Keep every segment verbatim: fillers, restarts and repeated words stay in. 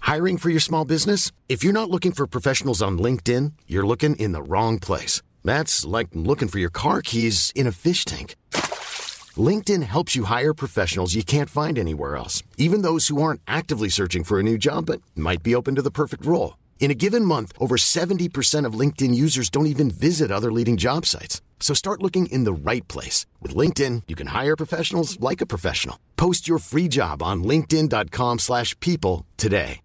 Hiring for your small business? If you're not looking for professionals on LinkedIn, you're looking in the wrong place. That's like looking for your car keys in a fish tank. LinkedIn helps you hire professionals you can't find anywhere else, even those who aren't actively searching for a new job but might be open to the perfect role. In a given month, over seventy percent of LinkedIn users don't even visit other leading job sites. So start looking in the right place. With LinkedIn, you can hire professionals like a professional. Post your free job on linkedin.com slash people today.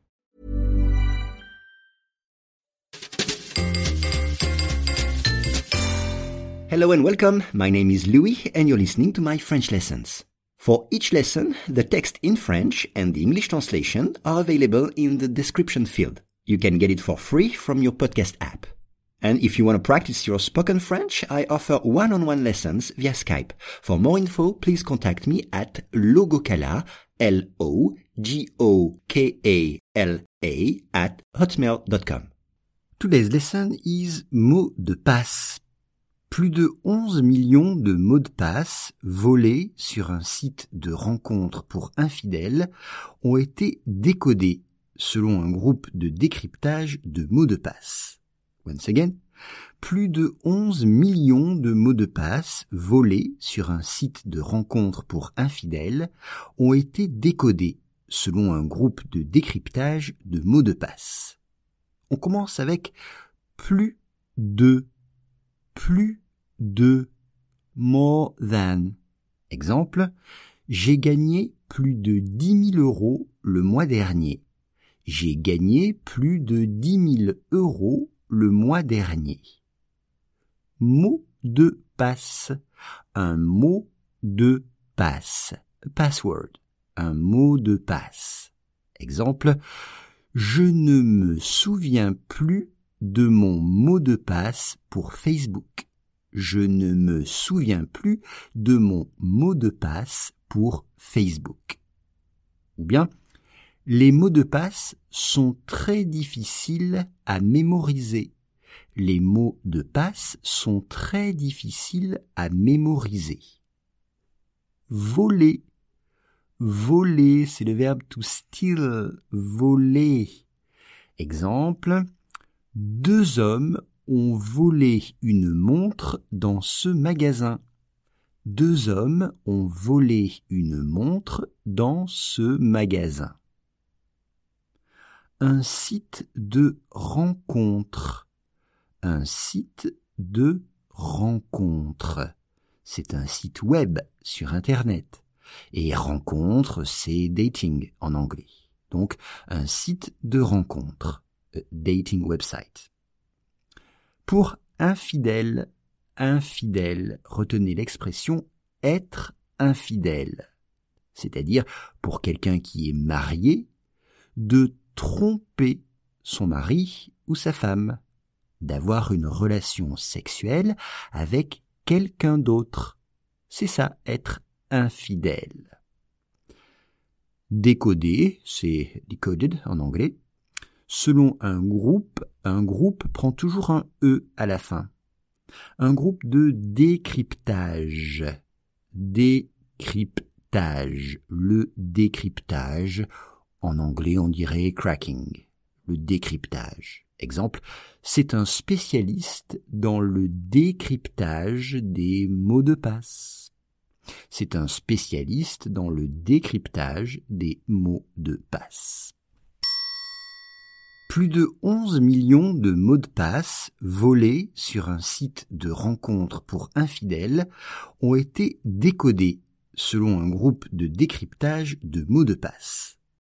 Hello and welcome. My name is Louis and you're listening to my French lessons. For each lesson, the text in French and the English translation are available in the description field. You can get it for free from your podcast app. And if you want to practice your spoken French, I offer one-on-one lessons via Skype. For more info, please contact me at logokala, L O G O K A L A, at hotmail dot com. Today's lesson is mot de passe. Plus de onze millions de mots de passe volés sur un site de rencontre pour infidèles ont été décodés selon un groupe de décryptage de mots de passe. Once again, plus de onze millions de mots de passe volés sur un site de rencontre pour infidèles ont été décodés selon un groupe de décryptage de mots de passe. On commence avec plus de, plus de, more than. Exemple, j'ai gagné plus de dix mille euros le mois dernier. J'ai gagné plus de dix mille euros le mois dernier. Mot de passe. Un mot de passe. Password. Un mot de passe. Exemple, je ne me souviens plus de mon mot de passe pour Facebook. Je ne me souviens plus de mon mot de passe pour Facebook. Ou bien, les mots de passe sont très difficiles à mémoriser. Les mots de passe sont très difficiles à mémoriser. Voler. Voler, c'est le verbe to steal. Voler. Exemple, deux hommes ont volé une montre dans ce magasin. Deux hommes ont volé une montre dans ce magasin. Un site de rencontre. Un site de rencontre. C'est un site web sur Internet. Et rencontre, c'est dating en anglais. Donc, un site de rencontre. A dating website. Pour infidèle, infidèle, retenez l'expression être infidèle. C'est-à-dire, pour quelqu'un qui est marié, de tromper son mari ou sa femme, d'avoir une relation sexuelle avec quelqu'un d'autre. C'est ça, être infidèle. Décoder, c'est decoded en anglais. Selon un groupe, un groupe prend toujours un E à la fin. Un groupe de décryptage. Décryptage. Le décryptage. En anglais, on dirait cracking, le décryptage. Exemple, c'est un spécialiste dans le décryptage des mots de passe. C'est un spécialiste dans le décryptage des mots de passe. Plus de onze millions de mots de passe volés sur un site de rencontre pour infidèles ont été décodés selon un groupe de décryptage de mots de passe.